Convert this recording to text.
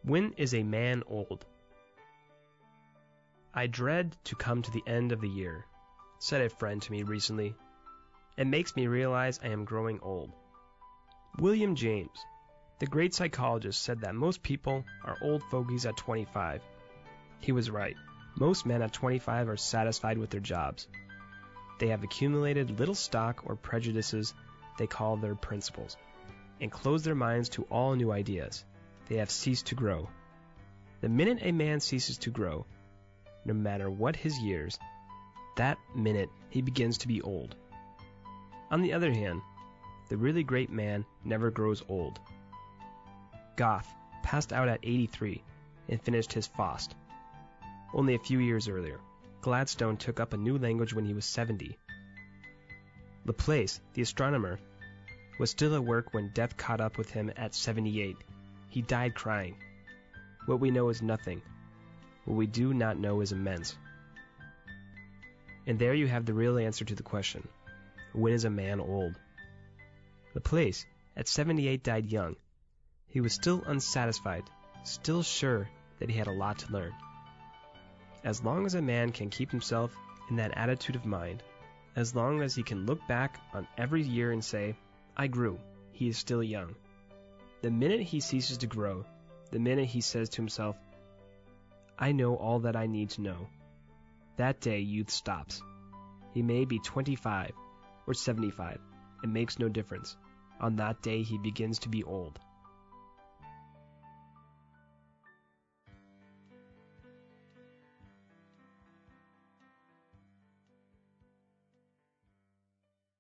When is a man old? I dread to come to the end of the year, said a friend to me recently. It makes me realize I am growing old. William James, the great psychologist, said that most people are old fogies at 25. He was right. Most men at 25 are satisfied with their jobs. They have accumulated little stock or prejudices they call their principles, and close their minds to all new ideas. They have ceased to grow. The minute a man ceases to grow, no matter what his years, that minute he begins to be old. On the other hand, the really great man never grows old. Goethe passed out at 83 and finished his Faust. Only a few years earlier, Gladstone took up a new language when he was 70. Laplace, the astronomer, was still at work when death caught up with him at 78. He died crying. What we know is nothing. What we do not know is immense. And there you have the real answer to the question, when is a man old? Laplace, at 78, died young. He was still unsatisfied, still sure that he had a lot to learn. As long as a man can keep himself in that attitude of mind, as long as he can look back on every year and say, I grew, he is still young. The minute he ceases to grow, the minute he says to himself, I know all that I need to know, that day youth stops. He may be 25 or 75, it makes no difference. On that day he begins to be old.